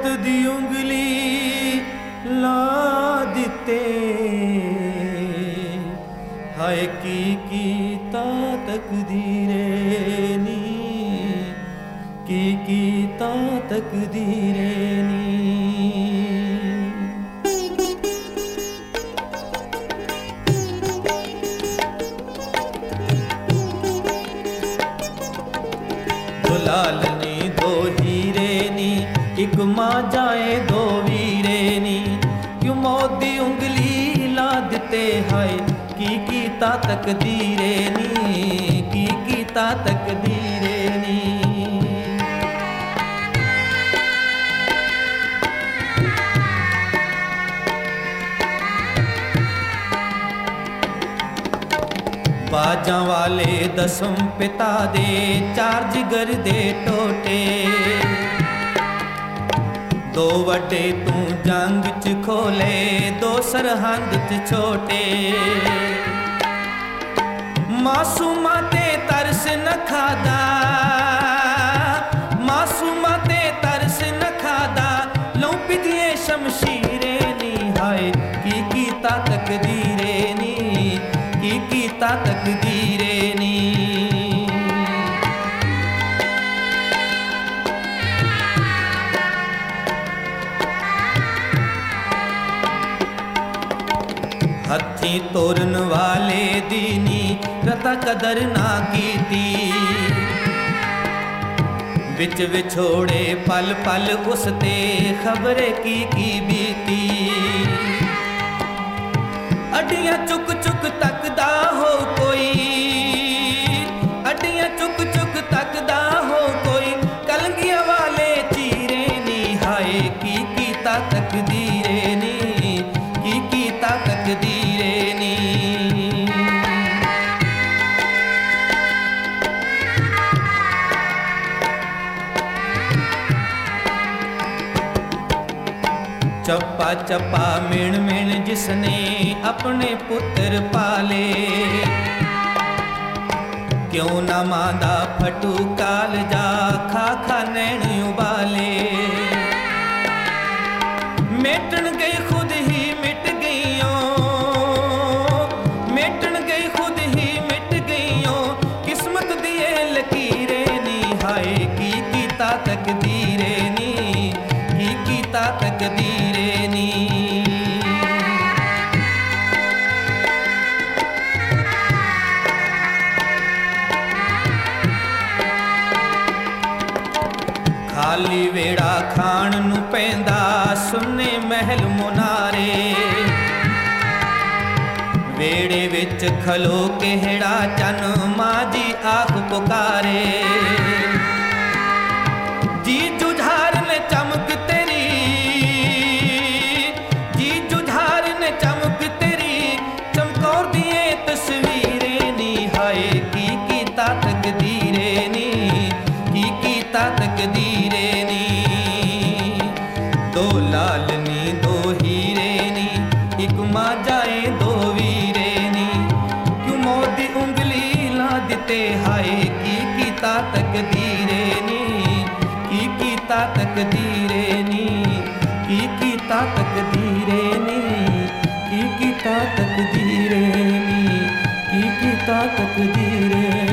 मौत दी उंगली ला दिते, हाय की कीता तकदीरे नी, की कीता तकदीरे नी। दो लालनी दो हीरे नी, एक मां जाए दो वीरे नी, क्यों मौत दी उंगली ला दिते, हाय की कीता तकदीरे नी, की कीता तकदीरे नी। बाजां वाले दसम पिता दे, चार जिगर दे टोटे, दो वड्डे तू जंग च खोले, दो सरहंद च छोटे। मासूमा ते तरस न खादा, मासूमा ते तरस न खादा, लौ पिदिए शमशीरे नी, हाय की कीता तकदीरे नी, की कीता तकदीरे नी। हथी तोरन वाले दीनी रता कदर ना कीती, विच विछोड़े पल पल उसते खबरे की बीती। अड्डियां चुक चुक तकदा हो कोई, अड्डियां चुक चुक तकदा हो कोई, कलंगियां वाले चीरे नी, हाय की कीता तकदीरे नी, की कीता तकदीरे नी। चप्पा चप्पा मिण मिण जिसने अपने पुत्र पाले, क्यों न मांदा फटू काल जा, खा खा नैन उबाले। मेटन गई खुद ही मिट गईयों, मेटन गई खुद ही मिट गईयों, किस्मत दिए लकीरे नी, हाय की कीता तकदीरे नी, की कीता तकदीरे नी। खाली वेड़ा खाण नू पैंदा, सुन्ने महल मुनारे, वेड़े विच खलो केहड़ा चन, मां जी आख पुकारे। जी जुझार ने चमक तेरी, जी जुझार ने चमक तेरी, चमकौर दिए तस्वीरे नी, हाय की कीता तकदीरे नी, की कीता तकदीरे नी। दो लालनी दो हीरे नी, एक मां जाए दो वीरे नी, क्यों मौत दी उंगली ला दिते, हाय की कीता तकदीरे नी, की कीता तकदीरे नी, की कीता तकदीरे नी, की कीता तकदीरे नी, की कीता तकदीरे।